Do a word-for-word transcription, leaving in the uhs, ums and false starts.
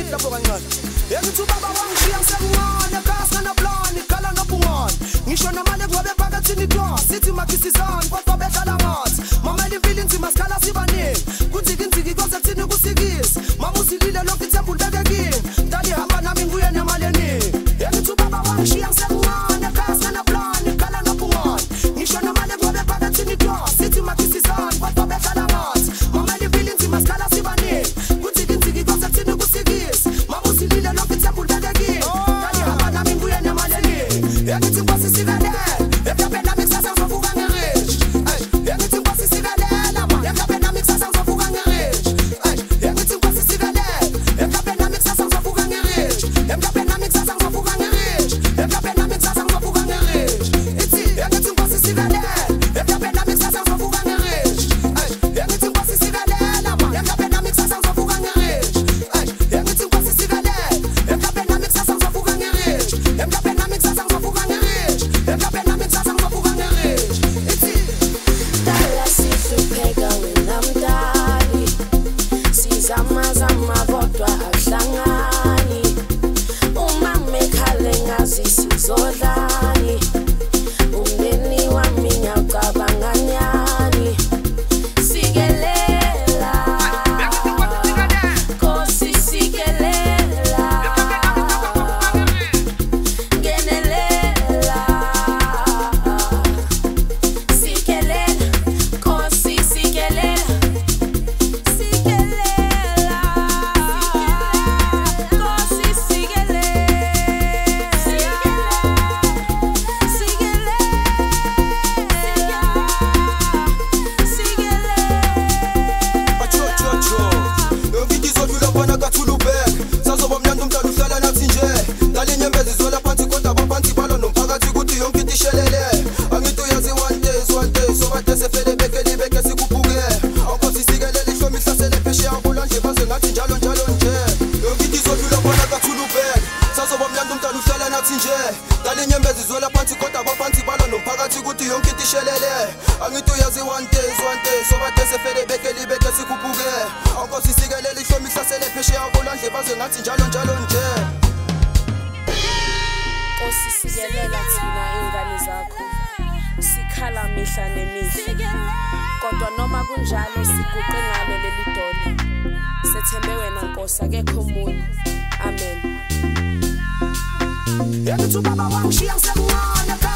lapho kancane. Yakithi ubaba wangishiya ngisemncane, kasa na plan, ikhala nobungane. Ngisho namale ngobe phakathini door, sithi makhisizana, kodwa behlala ngathi. Mama livile inzima sikhala sibaningi. Kuthi kinziki kose kuthini kusikisi. Mama usilile lokho ithembu libeke kimi. Dali hamba nami ngibuye nemaleni. Yakithi ubaba wangishiya ngisemncane, kasa na plan, ikhala nobungane. Ngisho namale ngobe phakathini door, sithi makhisizana, kodwa behlala ngathi. Mama livile inzima sikhala sibaningi. Kuthi kinziki kose kuthini kusikisi. Mama usilile lokho ithembu libeke kimi. Dali hamba nami ngibuye nemaleni. Yakithi ngwasi sikale. Yakapenda mixasa ngizovuka ngerich. Ay, yakithi ngwasi sikalela ma. Yakapenda mixasa ngizovuka ngerich. Ay, yakithi ngwasi sikalela. Yakapenda mixasa ngizovuka ngerich. Yakapenda mixasa ngizovuka ngerich. Yakapenda mixasa ngizovuka ngerich. Ithi yakithi ngwasi sikalela. Yakapenda mixasa ngizovuka ngerich. Ay, yakithi ngwasi sikalela ma. Yakapenda mixasa ngizovuka ngerich. Ay, yakithi ngwasi sikalela. Yakapenda mixasa ngizovuka ngerich. Yakapenda mixasa ngizovuka ngerich. Yakapenda mixasa ngizovuka ngerich. Ithi Dala sihlupheka wena mdali, sizama zama kodwa akuhlangani. Uma mekhale ngazi sizodlani, umndeni wami ngiyacabanga nyani. Sikelela, Nkosi sikelela, ngenelela. Sikelela, Nkosi sikelela, sikelela, Nkosi sikelela, acho acho acho. Ngithi izodlula khona kaThulubek. Sazoba mnandi umntana uhlala nathi nje. Dali inyembezi zola phansi kodwa abaphansi balo nomphakathi kuthi yonke into ishelele. Angithi uyazi one day one day sobade sefele beke libeke sikuphuke. Awukhosi sikelele ihlomi ihlasele phesheya kulanje baze ngathi njalo njalo nje. Ngithi izodlula khona kaThulubek. Sazoba mnandi umntana uhlala nathi nje. Dali inyembezi zola phansi kodwa abaphansi balo nomphakathi kuthi yonke into ishelele. Angithi uyazi one day one day sobade sefele beke libeke sikuphuke. Awukhosi sikelele ihlomi ihlasele phesheya kulanje baze ngathi njalo njalo nje. Nkosi sikelela thina ingane zakho, sikhala mihla nemihla. Kodwa noma kunjalo siguqe ngalo leli dolo. Sethembe wena Nkosi, akekho omunye. Amen. Yakithi ubaba wangishiya ngisemncane.